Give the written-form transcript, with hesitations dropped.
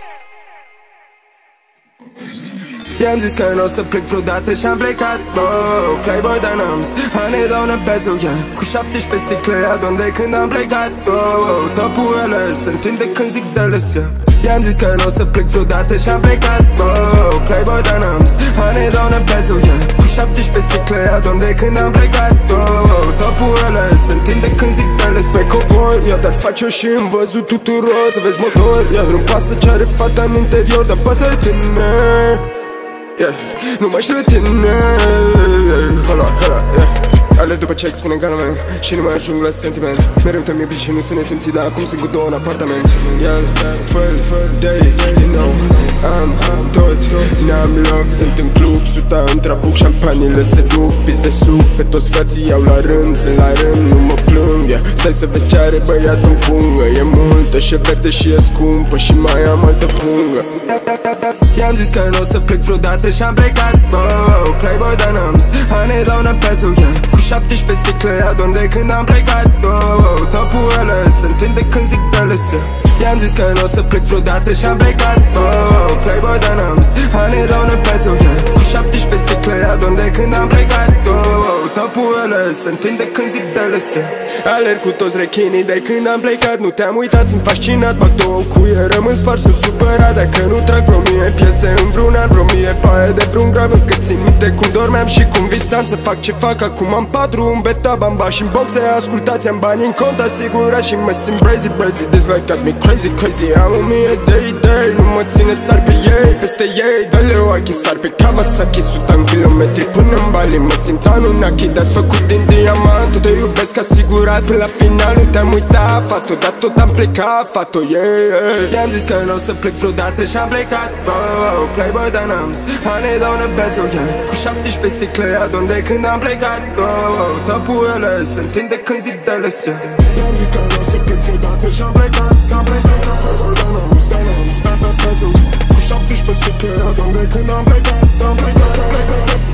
I-am zis că n-o să plec vreodată și-am plecat, Playboy Dynams, ane doamnă bezel, yeah. Cu 17 sticle adunde când am plecat, tăpuele se întinde când zic de-les, yeah. I-am zis că n-o să plec vreodată și-am plecat, Playboy Dynams, ane doamnă bezel, yeah. Cu 17 sticle adunde când am plecat, tăpuele se întinde când zic de-les. Pe covor, ia dar fac-o și în văzut tuturor. Să vezi motor, iar nu pasă ce are fata în interior, dar pasă de tine, yeah, nu mai știu de tine. Hala, yeah. Alerg după ce expune gana mea și nu mai ajung la sentiment. Mereu te-am iubit și nu sunt nesimțit, dar acum sunt cu două în apartament. Fără day, you know, am tot, n-am loc. Sunt în club, suta într-apuc, șampaniile se duc, pis de sub. Pe toți frații iau la rând, sunt la rând, nu mă plâng, yeah. Stai să vezi ce are băiatul în pungă. E multă și e verde și e scumpă și mai am altă pungă. I-am zis că n-o să plec vreodată și-am plecat, Playboy Dynams, ane doamnă bezel, yeah. Cu 17 sticle adunde când am plecat, tăpuele se întinde când zic de-les, yeah. I-am zis că n-o să plec vreodată și-am plecat, Playboy Dynams, ane doamnă bezel, yeah. Cu 17 sticle adunde când am plecat, tăpuele se întinde când zic de-les, yeah. Alerg cu toți rechinii de când am plecat. Nu te-am uitat, sunt fascinat, bag două cuie, rămân spart, sunt supărat. Dacă nu trag vreo 1000 piese în vreun an, vreo 1000 paie de vreun grab. Încă țin minte cum dormeam și cum visam să fac ce fac. Acum am 4 în beta, bamba și în boxe. Ascultați, am bani în cont asigurat și mă simt brazy. This like got me crazy. Am 1000 day, nu mă ține sar pe ei, peste ei. Dă-le o achi, sar pe Kawasaki, 100 în kilometri până în Bali. Mă simt Anunnaki, dar-s făcut din diamant. Te iubesc asigurat până la final, nu te-am uitat, fato, dar tot am plecat, fato, yeah. I-am zis că n-o să plec vreodată și-am plecat, Playboy Dynams, ane doamnă bezel, yeah. Cu 17 sticle adunde când am plecat, tăpuele se întinde când zic de-les, yeah. I-am zis că n-o să plec vreodată și-am plecat, Playboy Dynams, ane doamnă bezel, cu 17 sticle adunde când am plecat,